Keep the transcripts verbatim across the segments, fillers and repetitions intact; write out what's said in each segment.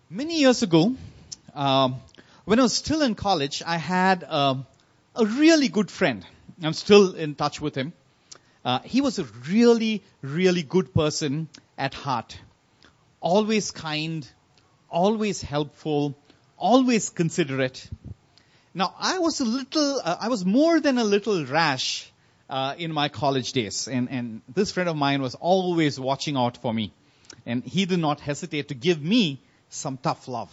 Many years ago, um, when I was still in college, I had um, a really good friend. I'm still in touch with him. Uh, he was a really, really good person at heart. Always kind, always helpful, always considerate. Now, I was a little, uh, I was more than a little rash uh, in my college days. And, and this friend of mine was always watching out for me. And he did not hesitate to give me some tough love.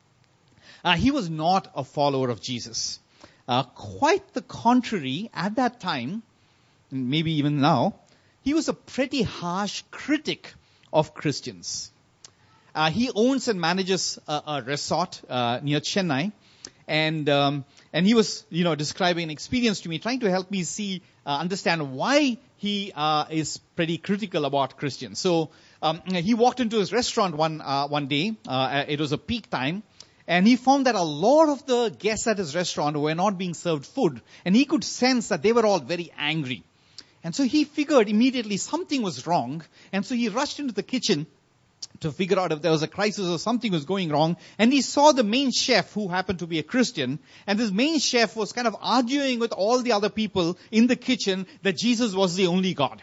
Uh, he was not a follower of Jesus. Uh, quite the contrary, at that time, maybe even now, he was a pretty harsh critic of Christians. Uh, he owns and manages a, a resort uh, near Chennai, and um, and he was, you know, describing an experience to me, trying to help me see, uh, understand why he uh, is pretty critical about Christians. So um, he walked into his restaurant one uh, one day. Uh, it was a peak time. And he found that a lot of the guests at his restaurant were not being served food. And he could sense that they were all very angry. And so he figured immediately something was wrong. And so he rushed into the kitchen to figure out if there was a crisis or something was going wrong. And he saw the main chef, who happened to be a Christian. And this main chef was kind of arguing with all the other people in the kitchen that Jesus was the only God.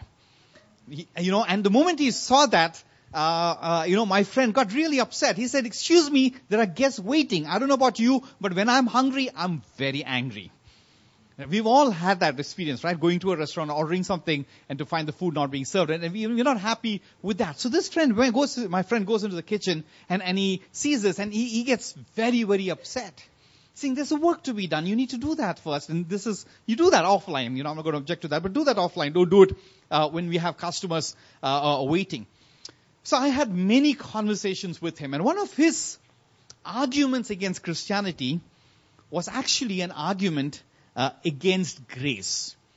He, you know, and the moment he saw that, Uh, uh, you know, my friend got really upset. He said, excuse me, there are guests waiting. I don't know about you, but when I'm hungry, I'm very angry. We've all had that experience, right? Going to a restaurant, ordering something, and to find the food not being served. And we, we're not happy with that. So this friend, when goes, to, my friend goes into the kitchen, and, and he sees this, and he, he gets very, very upset. Saying, there's a work to be done. You need to do that first. And this is, you do that offline. You know, I'm not going to object to that, but do that offline. Don't do it uh, when we have customers uh, uh, waiting. So I had many conversations with him, and one of his arguments against Christianity was actually an argument uh, against grace.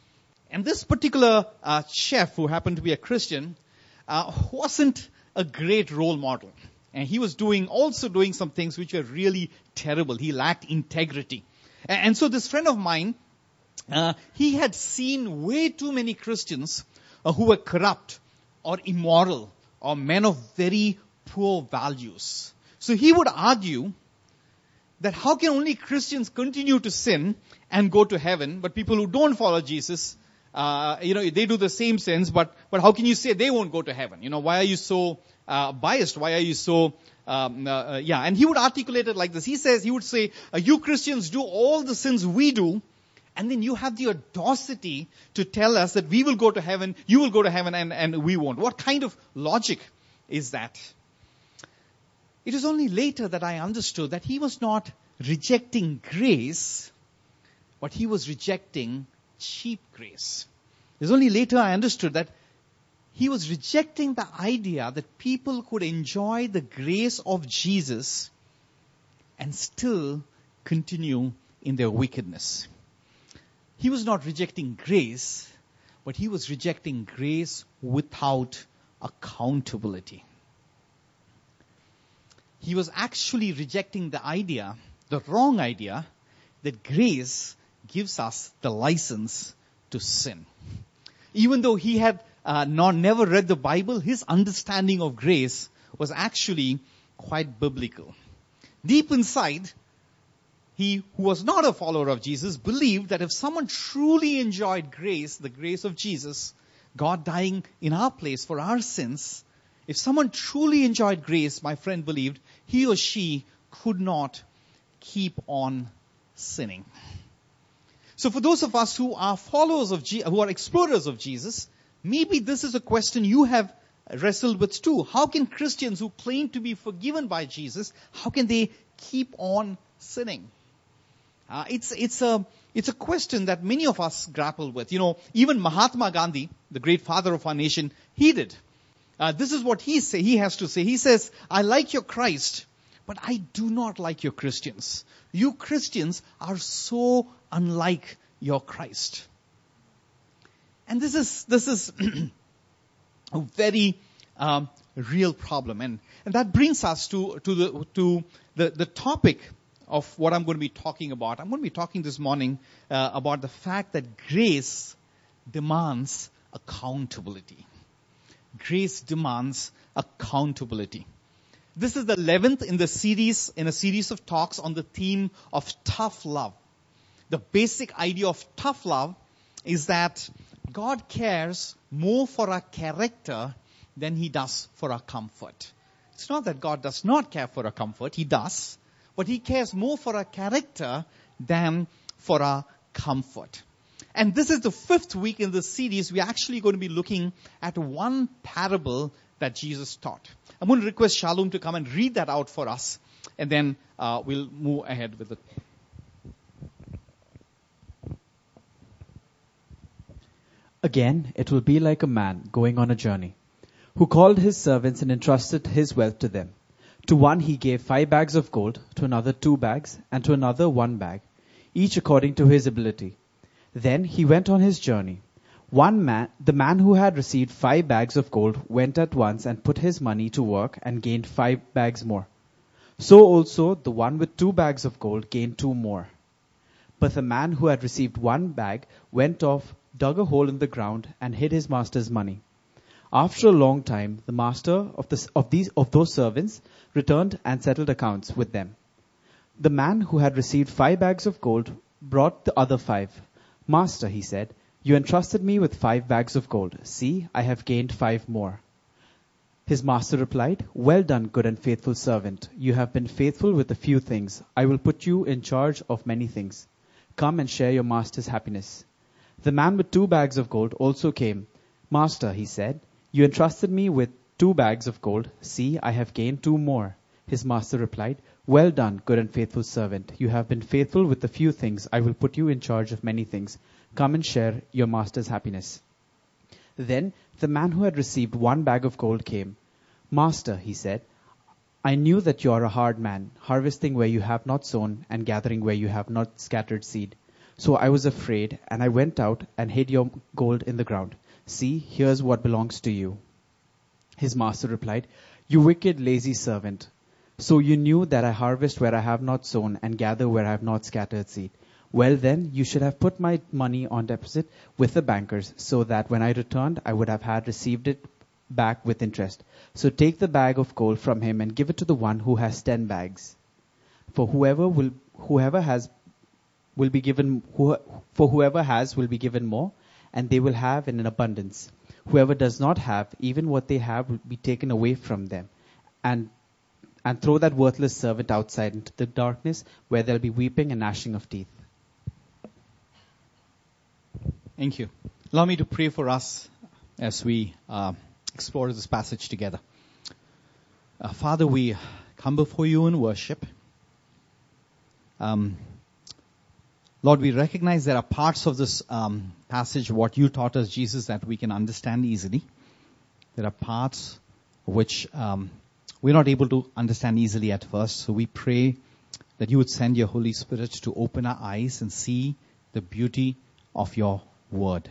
And this particular uh, chef, who happened to be a Christian, uh, wasn't a great role model. And he was doing, also doing some things which were really terrible. He lacked integrity. And, and so this friend of mine, uh, he had seen way too many Christians uh, who were corrupt or immoral, or men of very poor values. So he would argue that how can only Christians continue to sin and go to heaven, but people who don't follow Jesus, uh, you know, they do the same sins, but, but how can you say they won't go to heaven? You know, why are you so uh, biased? Why are you so, um, uh, yeah, and he would articulate it like this. He says, he would say, uh, you Christians do all the sins we do, and then you have the audacity to tell us that we will go to heaven, you will go to heaven, and, and we won't. What kind of logic is that? It was only later that I understood that he was not rejecting grace, but he was rejecting cheap grace. It was only later I understood that he was rejecting the idea that people could enjoy the grace of Jesus and still continue in their wickedness. He was not rejecting grace, but he was rejecting grace without accountability. He was actually rejecting the idea, the wrong idea, that grace gives us the license to sin. Even though he had uh, not, never read the Bible, his understanding of grace was actually quite biblical. Deep inside, he who was not a follower of Jesus believed that if someone truly enjoyed grace, the grace of Jesus, God dying in our place for our sins, if someone truly enjoyed grace, my friend believed, he or she could not keep on sinning. So for those of us who are followers of Je- who are explorers of Jesus, maybe this is a question you have wrestled with too. How can Christians who claim to be forgiven by Jesus, how can they keep on sinning? Uh, it's, it's a, it's a question that many of us grapple with. You know, even Mahatma Gandhi, the great father of our nation, he did. Uh, this is what he say, he has to say. He says, I like your Christ, but I do not like your Christians. You Christians are so unlike your Christ. And this is, this is a very, um, real problem. And, and that brings us to, to the, to the, the topic of what I'm going to be talking about. I'm going to be talking this morning uh, about the fact that grace demands accountability. Grace demands accountability. This is the eleventh in the series, in a series of talks on the theme of tough love. The basic idea of tough love is that God cares more for our character than He does for our comfort. It's not that God does not care for our comfort. He does. But He cares more for our character than for our comfort. And this is the fifth week in this series. We're actually going to be looking at one parable that Jesus taught. I'm going to request Shalom to come and read that out for us. And then uh, we'll move ahead with it. Again, it will be like a man going on a journey, who called his servants and entrusted his wealth to them. To one he gave five bags of gold, to another two bags, and to another one bag, each according to his ability. Then he went on his journey. One man, the man who had received five bags of gold, went at once and put his money to work and gained five bags more. So also the one with two bags of gold gained two more. But the man who had received one bag went off, dug a hole in the ground, and hid his master's money. After a long time, the master of, the, of, these, of those servants returned and settled accounts with them. The man who had received five bags of gold brought the other five. Master, he said, you entrusted me with five bags of gold. See, I have gained five more. His master replied, well done, good and faithful servant. You have been faithful with a few things. I will put you in charge of many things. Come and share your master's happiness. The man with two bags of gold also came. Master, he said, you entrusted me with two bags of gold. See, I have gained two more. His master replied, well done, good and faithful servant. You have been faithful with a few things. I will put you in charge of many things. Come and share your master's happiness. Then the man who had received one bag of gold came. Master, he said, I knew that you are a hard man, harvesting where you have not sown and gathering where you have not scattered seed. So I was afraid, and I went out and hid your gold in the ground. See, here's what belongs to you. His master replied, you wicked, lazy servant. So you knew that I harvest where I have not sown and gather where I have not scattered seed. Well then, you should have put my money on deposit with the bankers, so that when I returned, I would have had received it back with interest. So take the bag of gold from him and give it to the one who has ten bags. For whoever will, whoever has, will be given, who, for whoever has will be given more, and they will have in an abundance. Whoever does not have, even what they have will be taken away from them. And and throw that worthless servant outside into the darkness, where there will be weeping and gnashing of teeth. Thank you. Allow me to pray for us as we uh, explore this passage together. Uh, Father, we come before you in worship. Um, Lord, we recognize there are parts of this um, passage, what you taught us, Jesus, that we can understand easily. There are parts which um, we're not able to understand easily at first. So we pray that you would send your Holy Spirit to open our eyes and see the beauty of your word.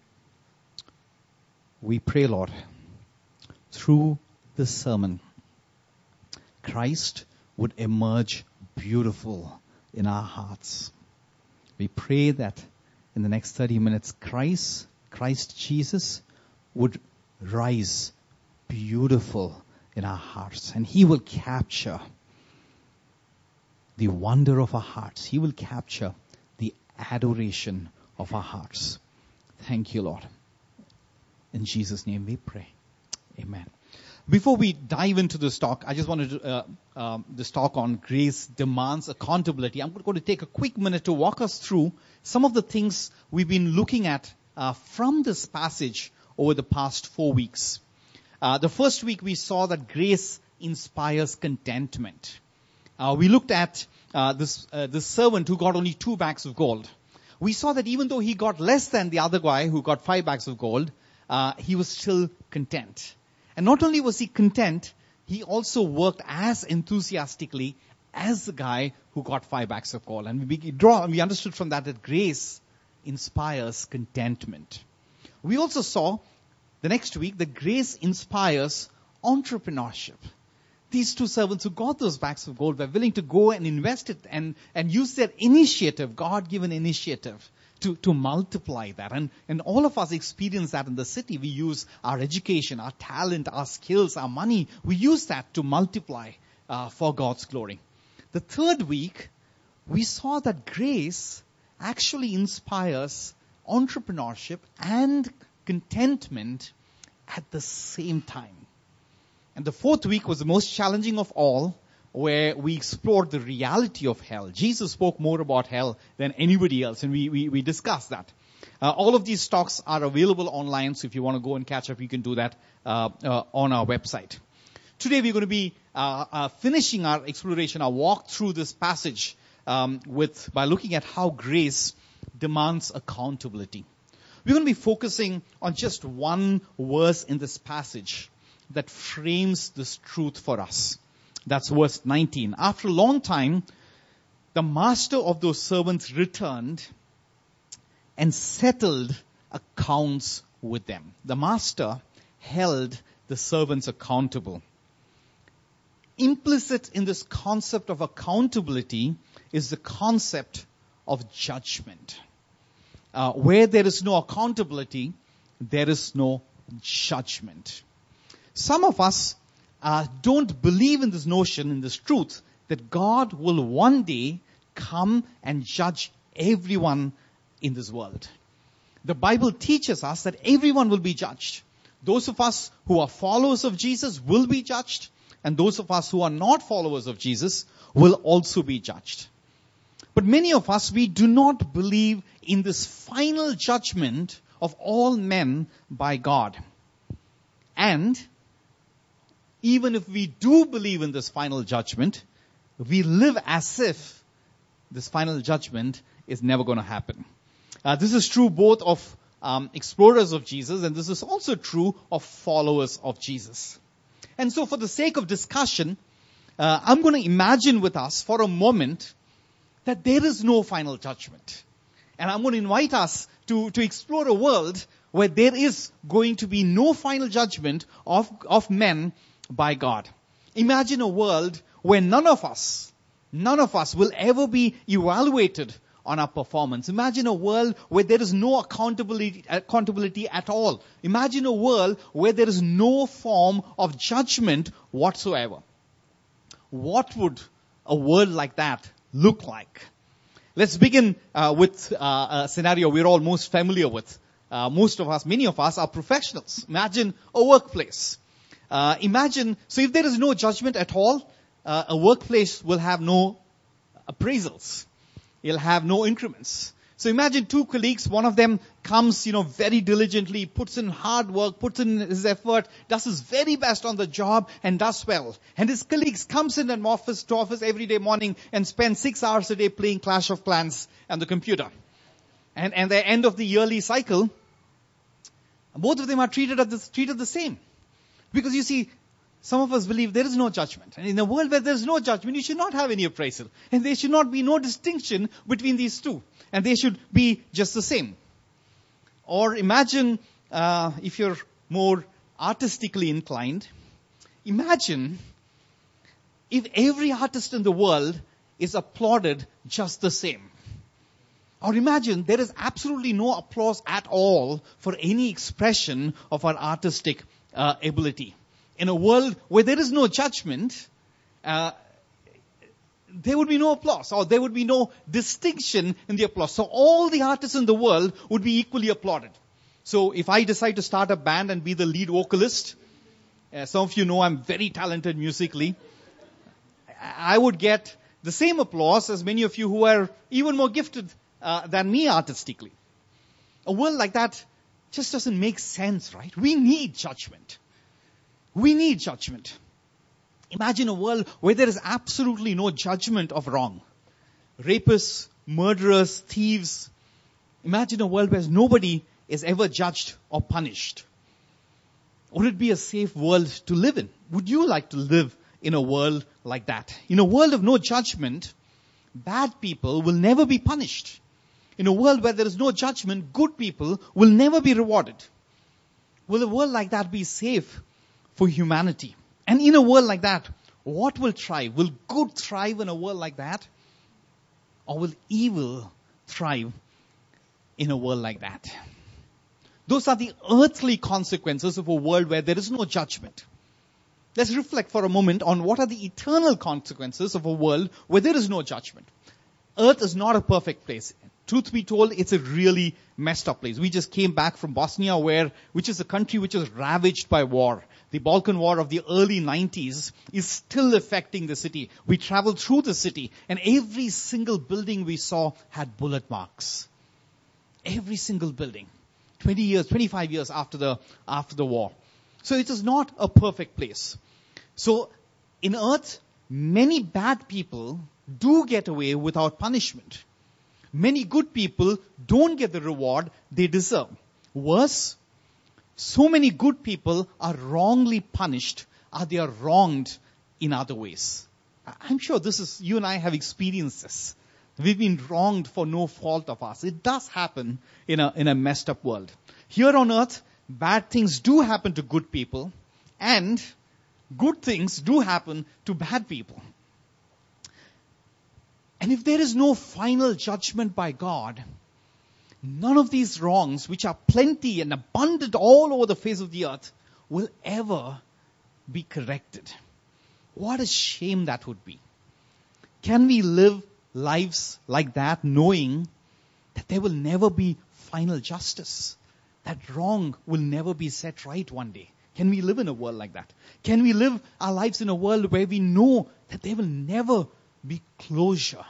We pray, Lord, through this sermon, Christ would emerge beautiful in our hearts. We pray that in the next thirty minutes, Christ, Christ Jesus would rise beautiful in our hearts. And He will capture the wonder of our hearts. He will capture the adoration of our hearts. Thank you, Lord. In Jesus' name we pray. Amen. Before we dive into this talk, I just wanted to, uh, um, this talk on grace demands accountability. I'm going to take a quick minute to walk us through some of the things we've been looking at uh, from this passage over the past four weeks. Uh, the first week we saw that grace inspires contentment. Uh, we looked at uh, this uh, this servant who got only two bags of gold. We saw that even though he got less than the other guy who got five bags of gold, uh, he was still content. And not only was he content, he also worked as enthusiastically as the guy who got five bags of gold. And we draw, we understood from that that grace inspires contentment. We also saw the next week that grace inspires entrepreneurship. These two servants who got those bags of gold were willing to go and invest it and, and use their initiative, God-given initiative, to, to multiply that. And, and all of us experience that in the city. We use our education, our talent, our skills, our money. We use that to multiply uh, for God's glory. The third week, we saw that grace actually inspires entrepreneurship and contentment at the same time. And the fourth week was the most challenging of all, where we explored the reality of hell. Jesus spoke more about hell than anybody else, and we, we, we discussed that. Uh, all of these talks are available online, so if you want to go and catch up, you can do that uh, uh, on our website. Today we're going to be uh, uh, finishing our exploration, our walk through this passage um, with by looking at how grace demands accountability. We're going to be focusing on just one verse in this passage that frames this truth for us. That's verse nineteen. After a long time, the master of those servants returned and settled accounts with them. The master held the servants accountable. Implicit in this concept of accountability is the concept of judgment. Uh, where there is no accountability, there is no judgment. Some of us uh, don't believe in this notion, in this truth, that God will one day come and judge everyone in this world. The Bible teaches us that everyone will be judged. Those of us who are followers of Jesus will be judged, and those of us who are not followers of Jesus will also be judged. But many of us, we do not believe in this final judgment of all men by God. And even if we do believe in this final judgment, we live as if this final judgment is never going to happen. Uh, this is true both of um, explorers of Jesus, and this is also true of followers of Jesus. And so for the sake of discussion, uh, I'm going to imagine with us for a moment that there is no final judgment. And I'm going to invite us to, to explore a world where there is going to be no final judgment of, of men by God. Imagine a world where none of us, none of us will ever be evaluated on our performance. Imagine a world where there is no accountability, accountability at all. Imagine a world where there is no form of judgment whatsoever. What would a world like that look like? Let's begin uh, with uh, a scenario we're all most familiar with. Uh, most of us, many of us are professionals. Imagine a workplace. Uh, imagine, so if there is no judgment at all, uh, a workplace will have no appraisals. It'll have no increments. So imagine two colleagues, one of them comes, you know, very diligently, puts in hard work, puts in his effort, does his very best on the job and does well. And his colleagues comes in an office to office every day morning and spends six hours a day playing Clash of Clans on the computer. And at the end of the yearly cycle, both of them are treated at the, treated the same. Because you see, some of us believe there is no judgment. And in a world where there is no judgment, you should not have any appraisal. And there should not be no distinction between these two. And they should be just the same. Or imagine, uh, if you're more artistically inclined, imagine if every artist in the world is applauded just the same. Or imagine there is absolutely no applause at all for any expression of our artistic uh, ability. In a world where there is no judgment, uh, there would be no applause, or there would be no distinction in the applause. So all the artists in the world would be equally applauded. So if I decide to start a band and be the lead vocalist, uh, some of you know I'm very talented musically, I would get the same applause as many of you who are even more gifted uh, than me artistically. A world like that just doesn't make sense, right? We need judgment. We need judgment. Imagine a world where there is absolutely no judgment of wrong. Rapists, murderers, thieves. Imagine a world where nobody is ever judged or punished. Would it be a safe world to live in? Would you like to live in a world like that? In a world of no judgment, bad people will never be punished. In a world where there is no judgment, good people will never be rewarded. Will a world like that be safe for humanity? And in a world like that, what will thrive? Will good thrive in a world like that? Or will evil thrive in a world like that. Those are the earthly consequences of a world where there is no judgment. Let's reflect for a moment on what are the eternal consequences of a world where there is no judgment. Earth is not a perfect place. Truth be told, it's a really messed up place. We just came back from Bosnia, where, which is a country which was ravaged by war. The Balkan War of the early nineties is still affecting the city. We traveled through the city, and every single building we saw had bullet marks. Every single building. twenty years, twenty-five years after the, after the war. So it is not a perfect place. So in earth, many bad people do get away without punishment. Many good people don't get the reward they deserve. Worse, so many good people are wrongly punished, or they are wronged in other ways. I'm sure this is, you and I have experienced this. We've been wronged for no fault of ours. It does happen in a, in a messed up world. Here on earth, bad things do happen to good people, and good things do happen to bad people. And if there is no final judgment by God, none of these wrongs, which are plenty and abundant all over the face of the earth, will ever be corrected. What a shame that would be. Can we live lives like that, knowing that there will never be final justice? That wrong will never be set right one day. Can we live in a world like that? Can we live our lives in a world where we know that there will never be closure?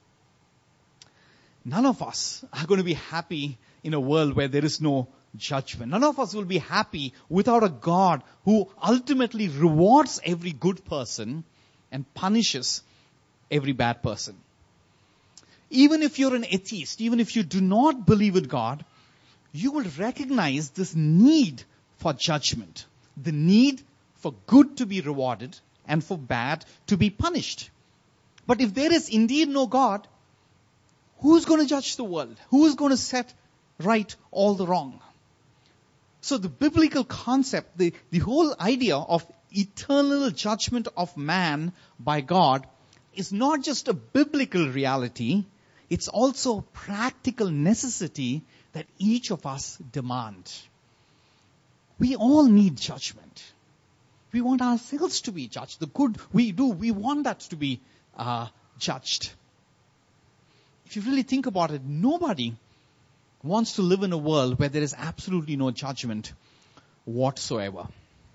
None of us are going to be happy in a world where there is no judgment. None of us will be happy without a God who ultimately rewards every good person and punishes every bad person. Even if you're an atheist, even if you do not believe in God, you will recognize this need for judgment, the need for good to be rewarded and for bad to be punished. But if there is indeed no God, who's going to judge the world? Who is going to set right all the wrong? So the biblical concept, the, the whole idea of eternal judgment of man by God is not just a biblical reality, it's also a practical necessity that each of us demand. We all need judgment. We want ourselves to be judged. The good we do, we want that to be uh, judged. If you really think about it, nobody wants to live in a world where there is absolutely no judgment whatsoever.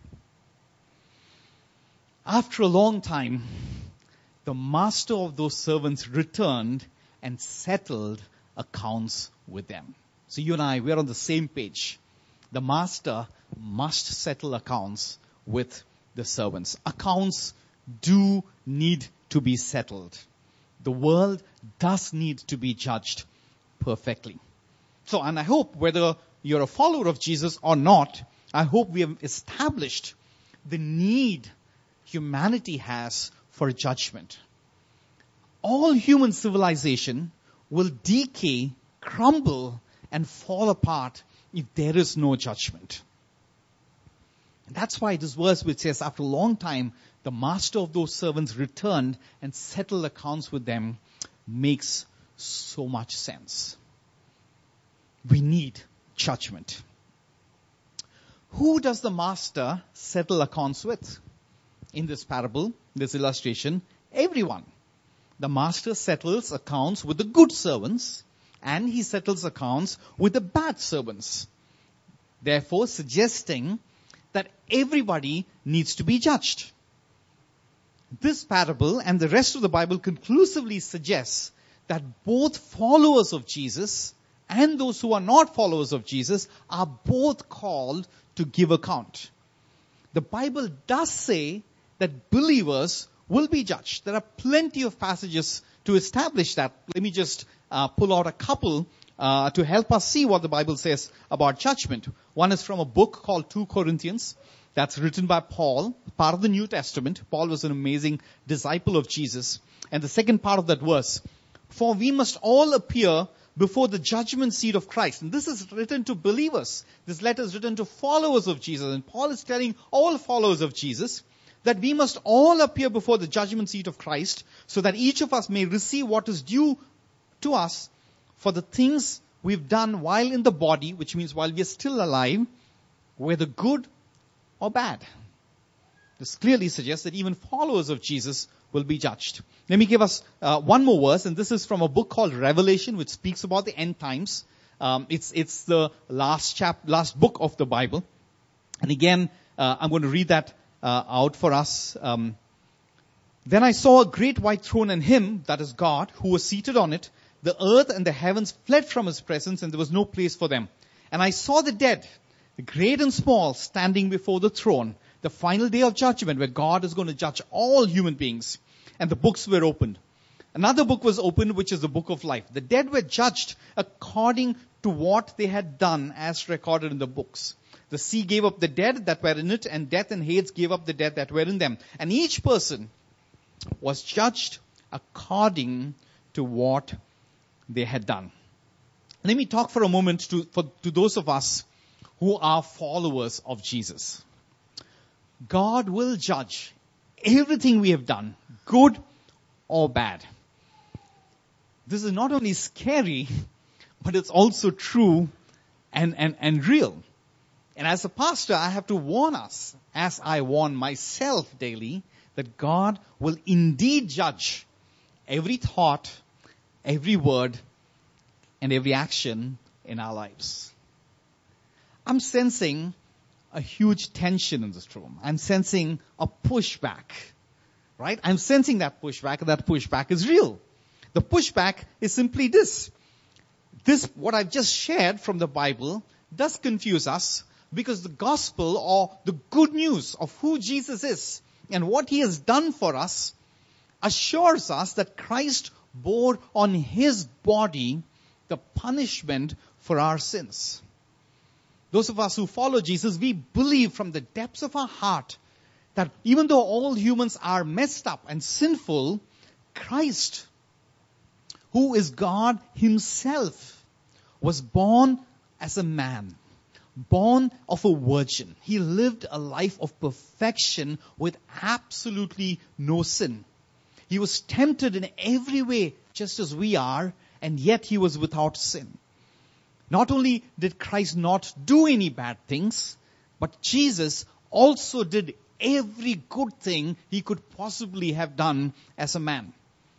After a long time, the master of those servants returned and settled accounts with them. So you and I, we're on the same page. The master must settle accounts with the servants. Accounts do need to be settled. The world does need to be judged perfectly. So, and I hope whether you're a follower of Jesus or not, I hope we have established the need humanity has for judgment. All human civilization will decay, crumble, and fall apart if there is no judgment. And that's why this verse which says, after a long time, the master of those servants returned and settled accounts with them, makes so much sense. We need judgment. Who does the master settle accounts with? In this parable, this illustration, everyone. The master settles accounts with the good servants, and he settles accounts with the bad servants. Therefore, suggesting that everybody needs to be judged. This parable and the rest of the Bible conclusively suggests that both followers of Jesus and those who are not followers of Jesus are both called to give account. The Bible does say that believers will be judged. There are plenty of passages to establish that. Let me just uh, pull out a couple uh, to help us see what the Bible says about judgment. One is from a book called Second Corinthians. That's written by Paul, part of the New Testament. Paul was an amazing disciple of Jesus. And the second part of that verse, for we must all appear before the judgment seat of Christ. And this is written to believers. This letter is written to followers of Jesus. And Paul is telling all followers of Jesus that we must all appear before the judgment seat of Christ, so that each of us may receive what is due to us for the things we've done while in the body, which means while we are still alive, whether good or bad. This clearly suggests that even followers of Jesus will be judged. Let me give us uh, one more verse, and this is from a book called Revelation, which speaks about the end times. Um, it's it's the last chap, last book of the Bible. And again, uh, I'm going to read that uh, out for us. Um, Then I saw a great white throne and him, that is God, who was seated on it. The earth and the heavens fled from his presence, and there was no place for them. And I saw the dead, the great and small, standing before the throne, the final day of judgment, where God is going to judge all human beings. And the books were opened. Another book was opened, which is the book of life. The dead were judged according to what they had done, as recorded in the books. The sea gave up the dead that were in it, and death and Hades gave up the dead that were in them. And each person was judged according to what they had done. Let me talk for a moment to, for, to those of us who are followers of Jesus. God will judge everything we have done, good or bad. This is not only scary, but it's also true and, and, and real. And as a pastor, I have to warn us, as I warn myself daily, that God will indeed judge every thought, every word, and every action in our lives. I'm sensing a huge tension in this room. I'm sensing a pushback, right? I'm sensing that pushback, and that pushback is real. The pushback is simply this. This, what I've just shared from the Bible, does confuse us, because the gospel, or the good news of who Jesus is and what he has done for us, assures us that Christ bore on his body the punishment for our sins. Those of us who follow Jesus, we believe from the depths of our heart that even though all humans are messed up and sinful, Christ, who is God himself, was born as a man, born of a virgin. He lived a life of perfection with absolutely no sin. He was tempted in every way, just as we are, and yet he was without sin. Not only did Christ not do any bad things, but Jesus also did every good thing he could possibly have done as a man.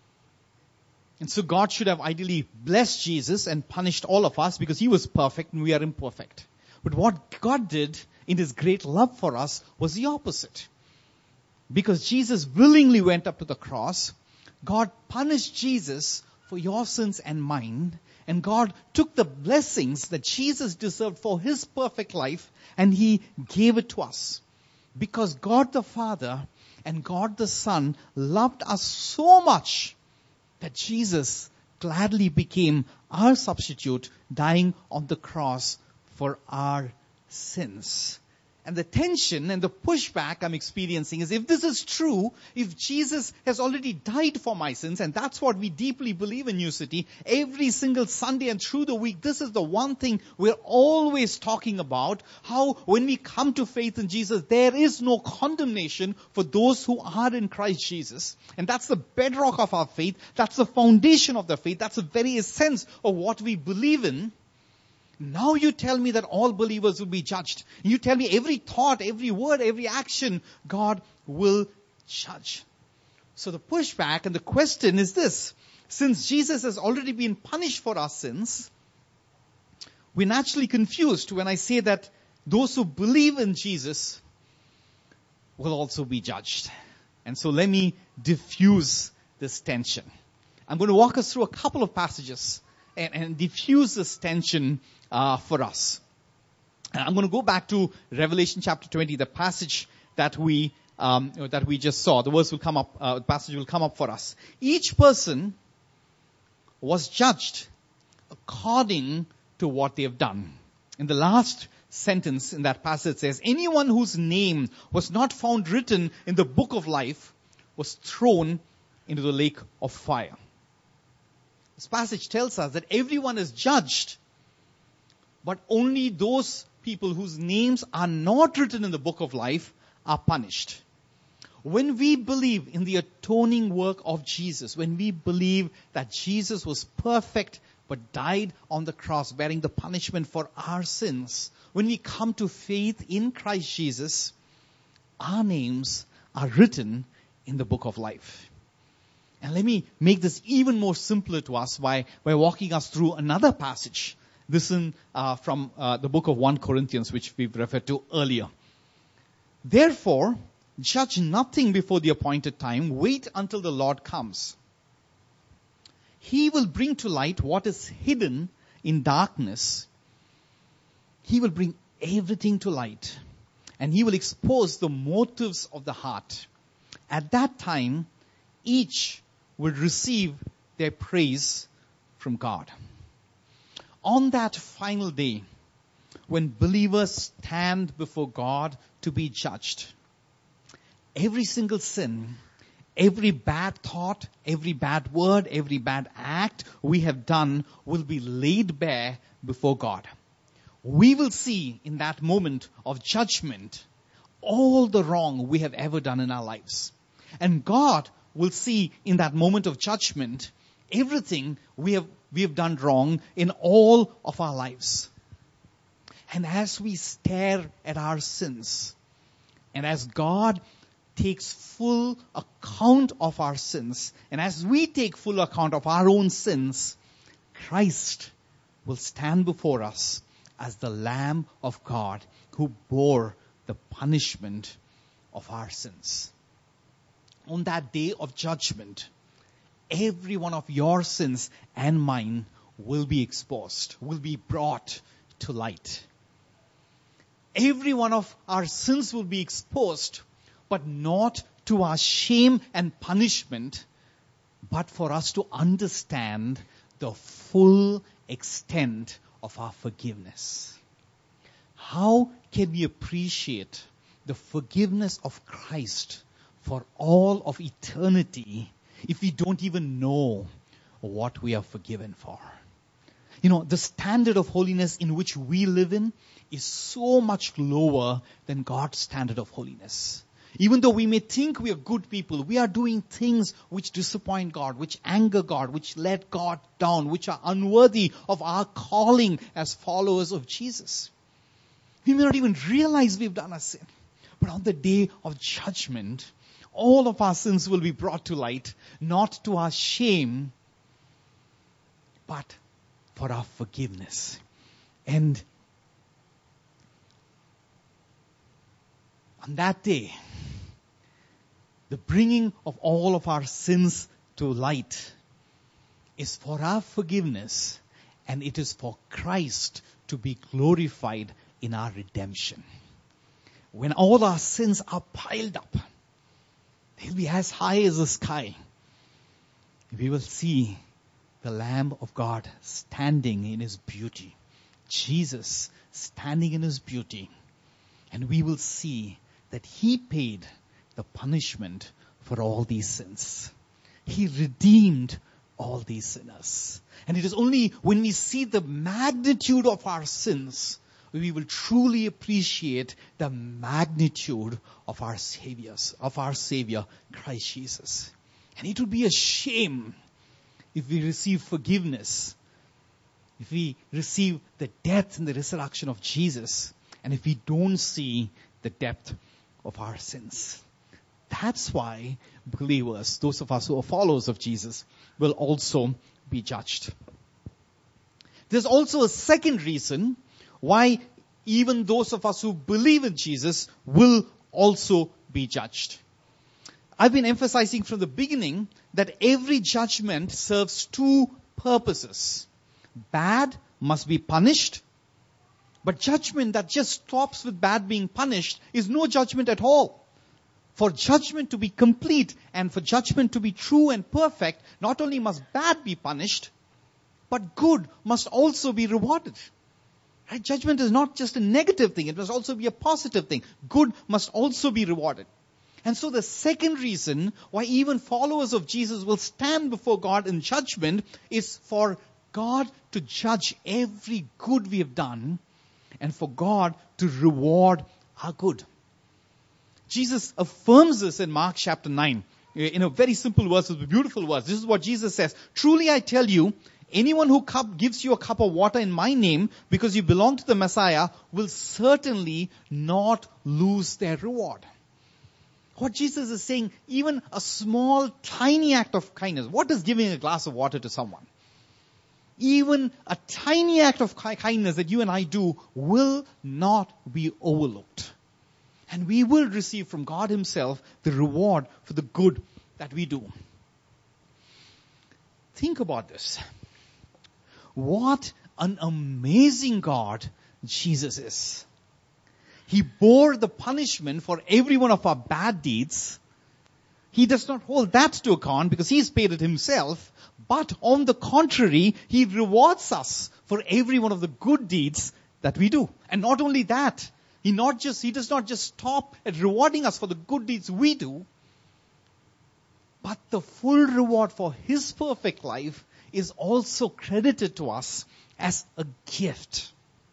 And so God should have ideally blessed Jesus and punished all of us because he was perfect and we are imperfect. But what God did in his great love for us was the opposite. Because Jesus willingly went up to the cross, God punished Jesus for your sins and mine. And God took the blessings that Jesus deserved for his perfect life and he gave it to us. Because God the Father and God the Son loved us so much that Jesus gladly became our substitute, dying on the cross for our sins. And the tension and the pushback I'm experiencing is, if this is true, if Jesus has already died for my sins, and that's what we deeply believe in New City, every single Sunday and through the week, this is the one thing we're always talking about, how when we come to faith in Jesus, there is no condemnation for those who are in Christ Jesus. And that's the bedrock of our faith. That's the foundation of the faith. That's the very essence of what we believe in. Now you tell me that all believers will be judged. You tell me every thought, every word, every action, God will judge. So the pushback and the question is this. Since Jesus has already been punished for our sins, we're naturally confused when I say that those who believe in Jesus will also be judged. And so let me diffuse this tension. I'm going to walk us through a couple of passages and, and diffuse this tension Uh, for us. And I'm going to go back to Revelation chapter twenty, the passage that we um, that we just saw. The verse will come up. Uh, the passage will come up for us. Each person was judged according to what they have done. In the last sentence in that passage it says, "Anyone whose name was not found written in the book of life was thrown into the lake of fire." This passage tells us that everyone is judged, but only those people whose names are not written in the book of life are punished. When we believe in the atoning work of Jesus, when we believe that Jesus was perfect but died on the cross, bearing the punishment for our sins. When we come to faith in Christ Jesus, our names are written in the book of life. And let me make this even more simpler to us by, by walking us through another passage. This is uh, from uh, the book of First Corinthians, which we've referred to earlier. Therefore, judge nothing before the appointed time. Wait until the Lord comes. He will bring to light what is hidden in darkness. He will bring everything to light. And he will expose the motives of the heart. At that time, each will receive their praise from God. On that final day, when believers stand before God to be judged, every single sin, every bad thought, every bad word, every bad act we have done will be laid bare before God. We will see in that moment of judgment all the wrong we have ever done in our lives. And God will see in that moment of judgment everything we have we have done wrong in all of our lives. And as we stare at our sins, and as God takes full account of our sins, and as we take full account of our own sins, Christ will stand before us as the Lamb of God who bore the punishment of our sins. On that day of judgment, every one of your sins and mine will be exposed, will be brought to light. Every one of our sins will be exposed, but not to our shame and punishment, but for us to understand the full extent of our forgiveness. How can we appreciate the forgiveness of Christ for all of eternity if we don't even know what we are forgiven for? You know, the standard of holiness in which we live in is so much lower than God's standard of holiness. Even though we may think we are good people, we are doing things which disappoint God, which anger God, which let God down, which are unworthy of our calling as followers of Jesus. We may not even realize we've done a sin. But on the day of judgment, all of our sins will be brought to light, not to our shame, but for our forgiveness. And on that day, the bringing of all of our sins to light is for our forgiveness, and it is for Christ to be glorified in our redemption. When all our sins are piled up, they'll be as high as the sky. We will see the Lamb of God standing in His beauty. Jesus standing in His beauty. And we will see that He paid the punishment for all these sins. He redeemed all these sinners. And it is only when we see the magnitude of our sins, we will truly appreciate the magnitude of our Savior's, of our Savior, Christ Jesus. And it would be a shame if we receive forgiveness, if we receive the death and the resurrection of Jesus, and if we don't see the depth of our sins. That's why believers, those of us who are followers of Jesus, will also be judged. There's also a second reason why even those of us who believe in Jesus will also be judged. I've been emphasizing from the beginning that every judgment serves two purposes. Bad must be punished, but judgment that just stops with bad being punished is no judgment at all. For judgment to be complete and for judgment to be true and perfect, not only must bad be punished, but good must also be rewarded. Right? Judgment is not just a negative thing. It must also be a positive thing. Good must also be rewarded. And so the second reason why even followers of Jesus will stand before God in judgment is for God to judge every good we have done and for God to reward our good. Jesus affirms this in Mark chapter nine in a very simple verse, a beautiful verse. This is what Jesus says. Truly I tell you, anyone who cup, gives you a cup of water in my name because you belong to the Messiah will certainly not lose their reward. What Jesus is saying, even a small, tiny act of kindness. What is giving a glass of water to someone? Even a tiny act of kindness that you and I do will not be overlooked. And we will receive from God Himself the reward for the good that we do. Think about this. What an amazing God Jesus is. He bore the punishment for every one of our bad deeds. He does not hold that to account because He's paid it Himself. But on the contrary, He rewards us for every one of the good deeds that we do. And not only that, He not just, He does not just stop at rewarding us for the good deeds we do, but the full reward for His perfect life is also credited to us as a gift.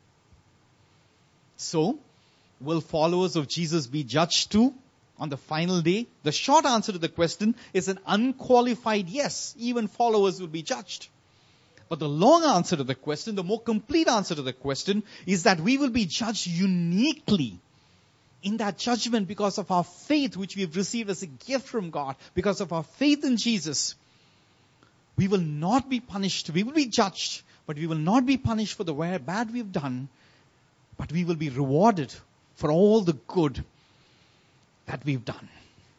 So, will followers of Jesus be judged too on the final day? The short answer to the question is an unqualified yes. Even followers will be judged. But the long answer to the question, the more complete answer to the question, is that we will be judged uniquely in that judgment because of our faith which we've received as a gift from God, because of our faith in Jesus. We will not be punished. We will be judged, but we will not be punished for the bad we've done, but we will be rewarded for all the good that we've done.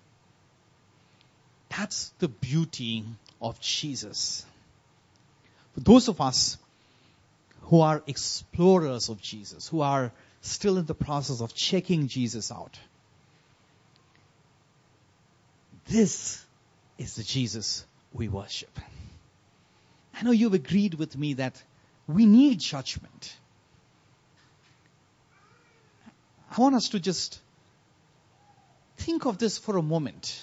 That's the beauty of Jesus. For those of us who are explorers of Jesus, who are still in the process of checking Jesus out, this is the Jesus we worship. I know you've agreed with me that we need judgment. I want us to just think of this for a moment.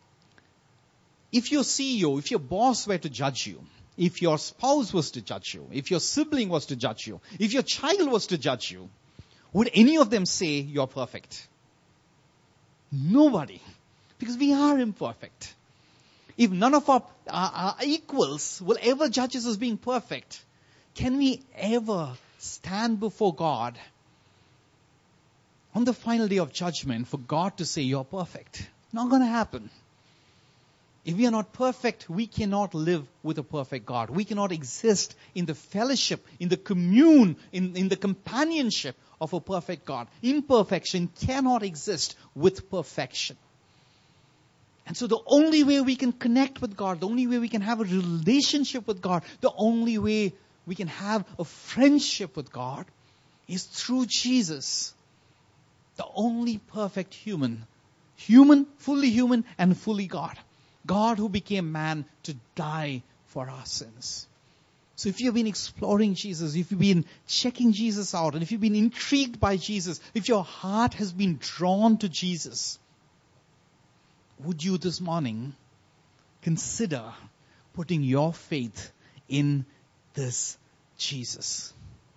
If your C E O, if your boss were to judge you, if your spouse was to judge you, if your sibling was to judge you, if your child was to judge you, would any of them say you're perfect? Nobody. Because we are imperfect. If none of our, our, our equals will ever judge us as being perfect, can we ever stand before God on the final day of judgment for God to say you're perfect? Not going to happen. If we are not perfect, we cannot live with a perfect God. We cannot exist in the fellowship, in the commune, in, in the companionship of a perfect God. Imperfection cannot exist with perfection. And so the only way we can connect with God, the only way we can have a relationship with God, the only way we can have a friendship with God is through Jesus. The only perfect human. Human, fully human, and fully God. God who became man to die for our sins. So if you've been exploring Jesus, if you've been checking Jesus out, and if you've been intrigued by Jesus, if your heart has been drawn to Jesus, would you this morning consider putting your faith in this Jesus?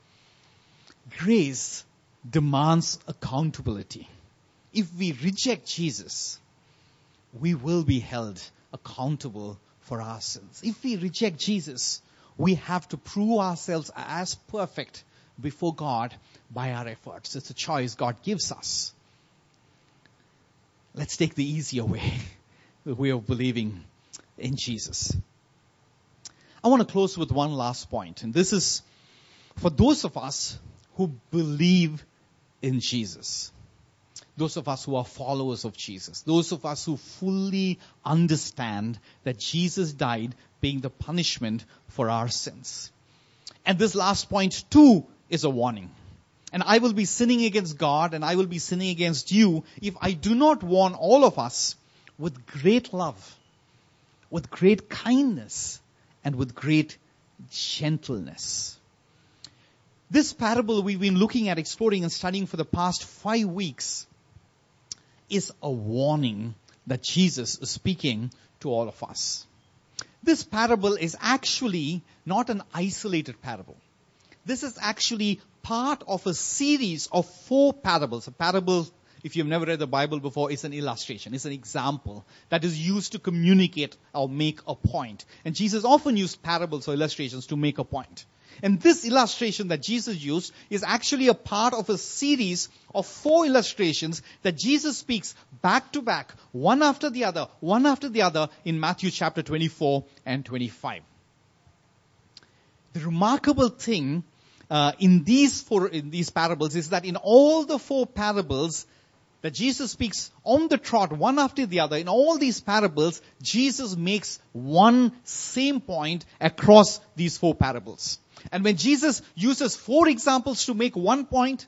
Grace demands accountability. If we reject Jesus, we will be held accountable for our sins. If we reject Jesus, we have to prove ourselves as perfect before God by our efforts. It's a choice God gives us. Let's take the easier way, the way of believing in Jesus. I want to close with one last point, and this is for those of us who believe in Jesus. Those of us who are followers of Jesus. Those of us who fully understand that Jesus died paying the punishment for our sins. And this last point too is a warning. And I will be sinning against God and I will be sinning against you if I do not warn all of us with great love, with great kindness, and with great gentleness. This parable we've been looking at, exploring and studying for the past five weeks is a warning that Jesus is speaking to all of us. This parable is actually not an isolated parable. This is actually part of a series of four parables. A parable if you've never read the Bible before, is an illustration. It's an example that is used to communicate or make a point. And Jesus often used parables or illustrations to make a point. And this illustration that Jesus used is actually a part of a series of four illustrations that Jesus speaks back to back, one after the other, one after the other in Matthew chapter twenty-four and twenty-five. The remarkable thing uh, in these four in these parables is that in all the four parables that Jesus speaks on the trot, one after the other, in all these parables, Jesus makes one same point across these four parables. And when Jesus uses four examples to make one point,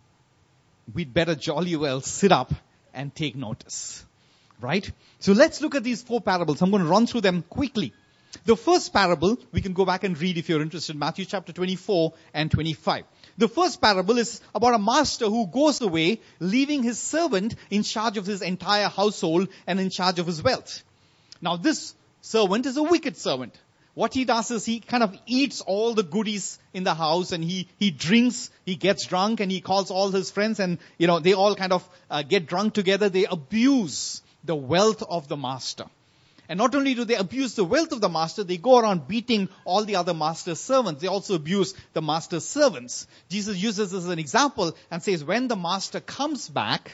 we'd better jolly well sit up and take notice. Right? So let's look at these four parables. I'm going to run through them quickly. The first parable, we can go back and read if you're interested, Matthew chapter twenty-four and twenty-five. The first parable is about a master who goes away, leaving his servant in charge of his entire household and in charge of his wealth. Now this servant is a wicked servant. What he does is he kind of eats all the goodies in the house, and he, he drinks, he gets drunk, and he calls all his friends, and, you know, they all kind of uh, get drunk together. They abuse the wealth of the master. And not only do they abuse the wealth of the master, they go around beating all the other master's servants. They also abuse the master's servants. Jesus uses this as an example and says, when the master comes back,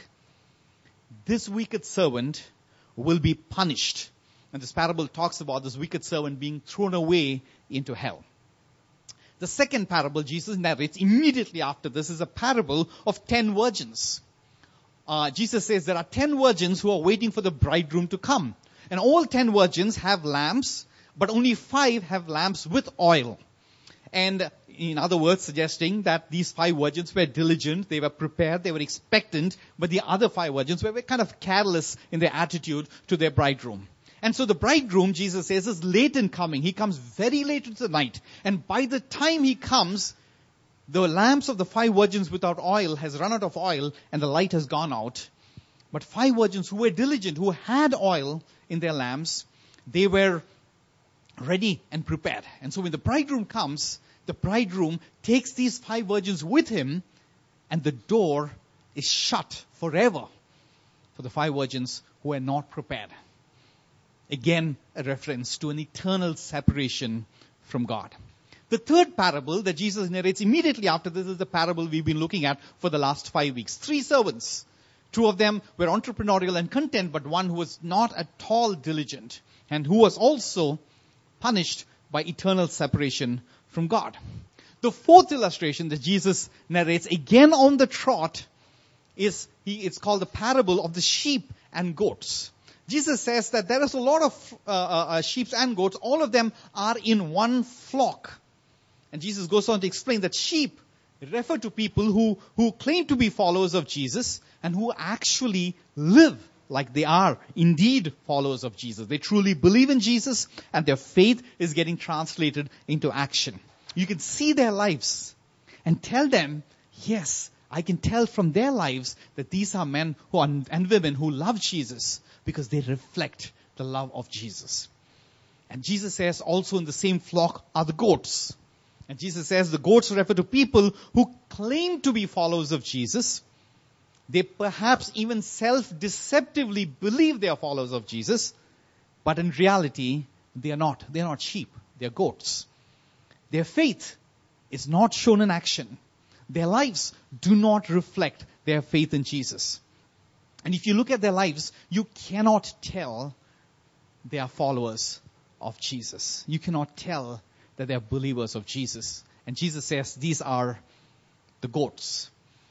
this wicked servant will be punished. And this parable talks about this wicked servant being thrown away into hell. The second parable Jesus narrates immediately after this is a parable of ten virgins. Uh, Jesus says there are ten virgins who are waiting for the bridegroom to come. And all ten virgins have lamps, but only five have lamps with oil. And in other words, suggesting that these five virgins were diligent, they were prepared, they were expectant, but the other five virgins were kind of careless in their attitude to their bridegroom. And so the bridegroom, Jesus says, is late in coming. He comes very late into the night. And by the time he comes, the lamps of the five virgins without oil has run out of oil and the light has gone out. But five virgins who were diligent, who had oil in their lamps, they were ready and prepared. And so when the bridegroom comes, the bridegroom takes these five virgins with him, and the door is shut forever for the five virgins who are not prepared. Again, a reference to an eternal separation from God. The third parable that Jesus narrates immediately after this is the parable we've been looking at for the last five weeks. Three servants. Two of them were entrepreneurial and content, but one who was not at all diligent and who was also punished by eternal separation from God. The fourth illustration that Jesus narrates again on the trot is he, it's called the parable of the sheep and goats. Jesus says that there is a lot of uh, uh, sheep and goats. All of them are in one flock. And Jesus goes on to explain that sheep refer to people who, who claim to be followers of Jesus and who actually live like they are indeed followers of Jesus. They truly believe in Jesus and their faith is getting translated into action. You can see their lives and tell them, yes, I can tell from their lives that these are men who are, and women who love Jesus because they reflect the love of Jesus. And Jesus says also in the same flock are the goats. And Jesus says the goats refer to people who claim to be followers of Jesus. They perhaps even self-deceptively believe they are followers of Jesus. But in reality, they are not. They are not sheep. They are goats. Their faith is not shown in action. Their lives do not reflect their faith in Jesus. And if you look at their lives, you cannot tell they are followers of Jesus. You cannot tell that they are believers of Jesus. And Jesus says these are the goats.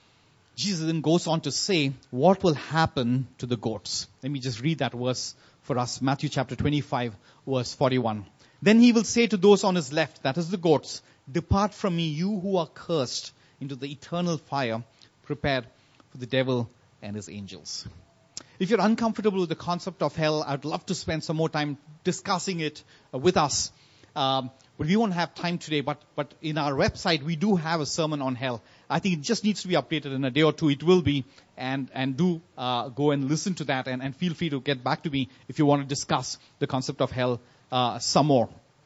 Jesus then goes on to say what will happen to the goats. Let me just read that verse for us. Matthew chapter twenty-five, verse forty-one. Then he will say to those on his left, that is the goats, depart from me, you who are cursed, into the eternal fire prepared for the devil and his angels. If you're uncomfortable with the concept of hell, I'd love to spend some more time discussing it uh, with us. Um, but we won't have time today, but, but in our website, we do have a sermon on hell. I think it just needs to be updated in a day or two. It will be. And, and do uh, go and listen to that. And, and feel free to get back to me if you want to discuss the concept of hell uh, some more.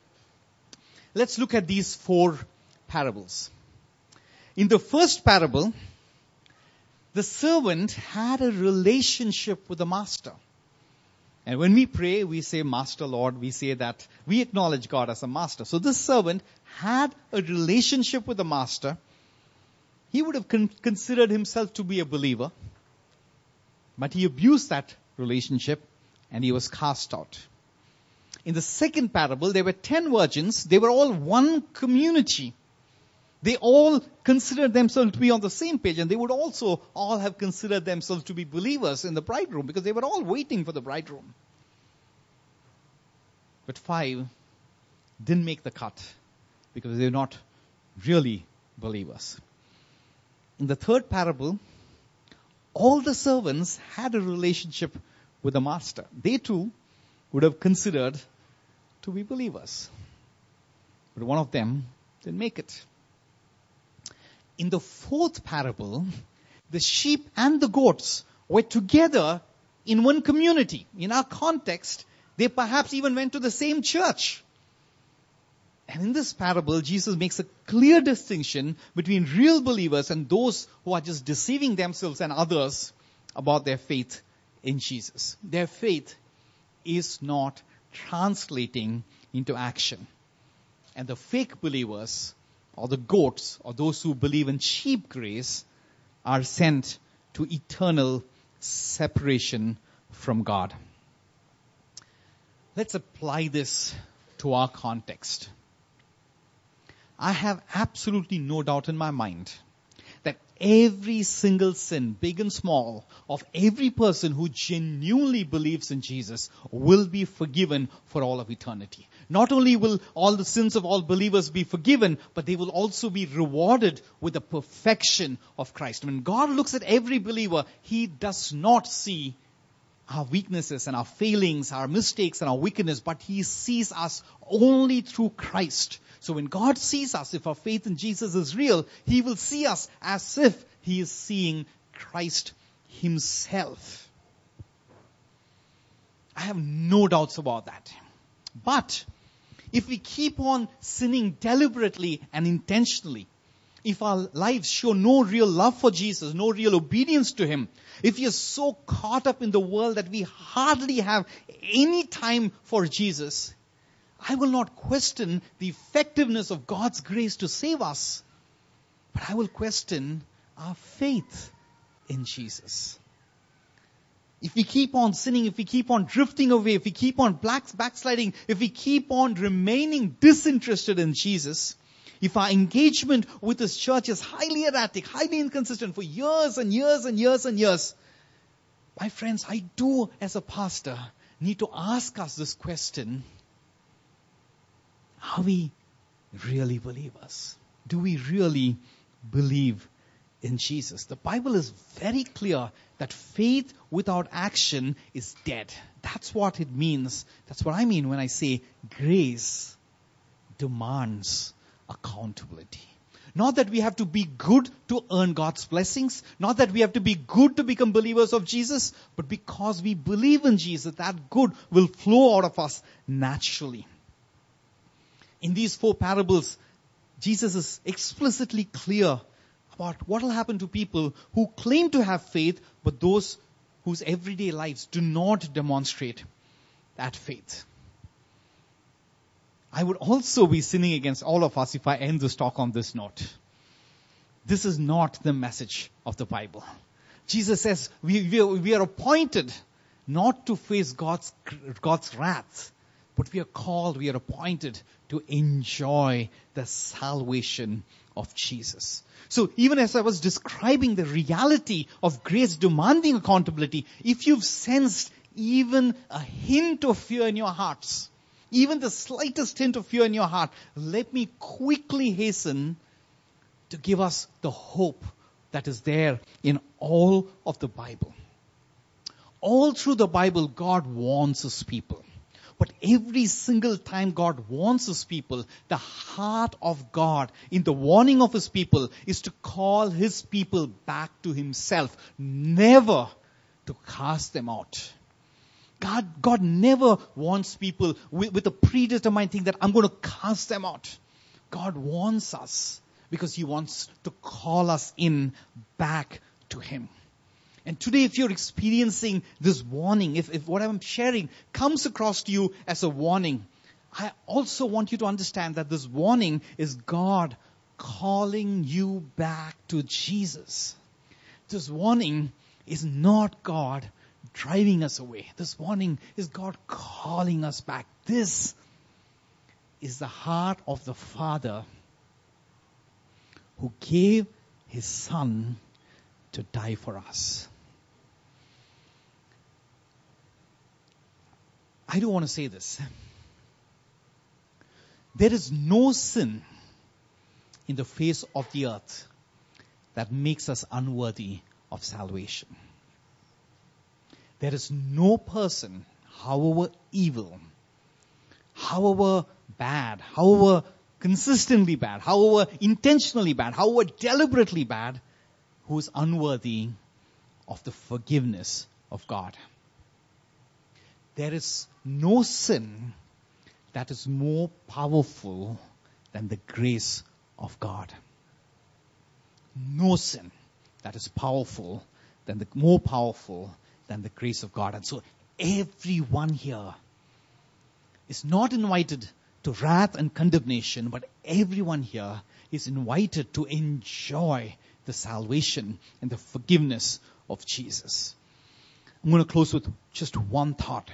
Let's look at these four parables. In the first parable, the servant had a relationship with the master. And when we pray, we say, Master, Lord, we say that we acknowledge God as a master. So this servant had a relationship with the master. He would have con- considered himself to be a believer, but he abused that relationship and he was cast out. In the second parable, there were ten virgins. They were all one community. They all considered themselves to be on the same page, and they would also all have considered themselves to be believers in the bridegroom because they were all waiting for the bridegroom. But five didn't make the cut because they were not really believers. In the third parable, all the servants had a relationship with the master. They too would have considered to be believers. But one of them didn't make it. In the fourth parable, the sheep and the goats were together in one community. In our context, they perhaps even went to the same church. And in this parable, Jesus makes a clear distinction between real believers and those who are just deceiving themselves and others about their faith in Jesus. Their faith is not translating into action. And the fake believers, or the goats, or those who believe in cheap grace, are sent to eternal separation from God. Let's apply this to our context. I have absolutely no doubt in my mind that every single sin, big and small, of every person who genuinely believes in Jesus will be forgiven for all of eternity. Not only will all the sins of all believers be forgiven, but they will also be rewarded with the perfection of Christ. When God looks at every believer, He does not see our weaknesses and our failings, our mistakes and our wickedness, but He sees us only through Christ. So when God sees us, if our faith in Jesus is real, He will see us as if He is seeing Christ Himself. I have no doubts about that. But if we keep on sinning deliberately and intentionally, if our lives show no real love for Jesus, no real obedience to Him, if we are so caught up in the world that we hardly have any time for Jesus, I will not question the effectiveness of God's grace to save us, but I will question our faith in Jesus. If we keep on sinning, if we keep on drifting away, if we keep on backsliding, if we keep on remaining disinterested in Jesus, if our engagement with His church is highly erratic, highly inconsistent for years and years and years and years, my friends, I do as a pastor need to ask us this question: are we really believers? Do we really believe in Jesus? The Bible is very clear that faith without action is dead. That's what it means. That's what I mean when I say grace demands accountability. Not that we have to be good to earn God's blessings. Not that we have to be good to become believers of Jesus. But because we believe in Jesus, that good will flow out of us naturally. In these four parables, Jesus is explicitly clear about what will happen to people who claim to have faith, but those whose everyday lives do not demonstrate that faith. I would also be sinning against all of us if I end this talk on this note. This is not the message of the Bible. Jesus says we, we, are, we are appointed not to face God's, God's wrath, but we are called, we are appointed to enjoy the salvation of Jesus. So even as I was describing the reality of grace demanding accountability, if you've sensed even a hint of fear in your hearts, even the slightest hint of fear in your heart, let me quickly hasten to give us the hope that is there in all of the Bible. All through the Bible, God warns His people. But every single time God warns His people, the heart of God in the warning of His people is to call His people back to Himself, never to cast them out. God, God never wants people with, with a predetermined thing that I'm going to cast them out. God wants us because He wants to call us in back to Him. And today, if you're experiencing this warning, if, if what I'm sharing comes across to you as a warning, I also want you to understand that this warning is God calling you back to Jesus. This warning is not God driving us away. This warning is God calling us back. This is the heart of the Father who gave His Son to die for us. I do want to say this. There is no sin in the face of the earth that makes us unworthy of salvation. There is no person, however evil, however bad, however consistently bad, however intentionally bad, however deliberately bad, who is unworthy of the forgiveness of God. There is no sin that is more powerful than the grace of God. No sin that is powerful than the more powerful than the grace of God. And so everyone here is not invited to wrath and condemnation, but everyone here is invited to enjoy the salvation and the forgiveness of Jesus. I'm going to close with just one thought.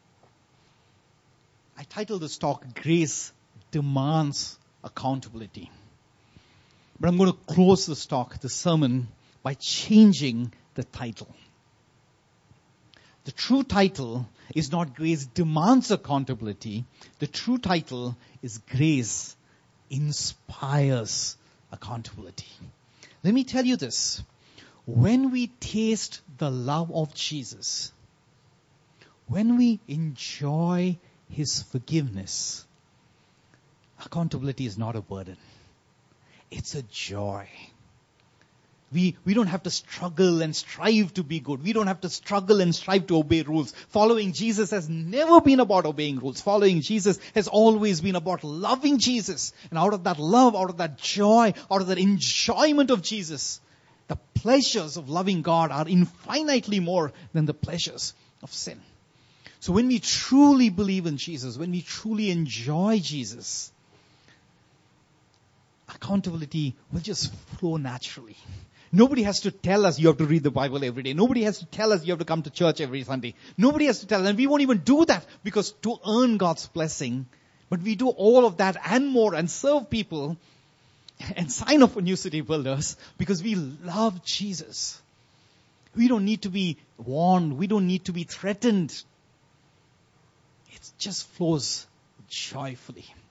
I titled this talk, Grace Demands Accountability. But I'm going to close this talk, this sermon, by changing the title. The true title is not Grace Demands Accountability. The true title is Grace Inspires Accountability. Let me tell you this. When we taste the love of Jesus, when we enjoy His forgiveness, accountability is not a burden. It's a joy. We, we don't have to struggle and strive to be good. We don't have to struggle and strive to obey rules. Following Jesus has never been about obeying rules. Following Jesus has always been about loving Jesus. And out of that love, out of that joy, out of that enjoyment of Jesus, the pleasures of loving God are infinitely more than the pleasures of sin. So when we truly believe in Jesus, when we truly enjoy Jesus, accountability will just flow naturally. Nobody has to tell us you have to read the Bible every day. Nobody has to tell us you have to come to church every Sunday. Nobody has to tell us. And we won't even do that because to earn God's blessing. But we do all of that and more and serve people and sign up for New City Builders because we love Jesus. We don't need to be warned. We don't need to be threatened. It just flows joyfully.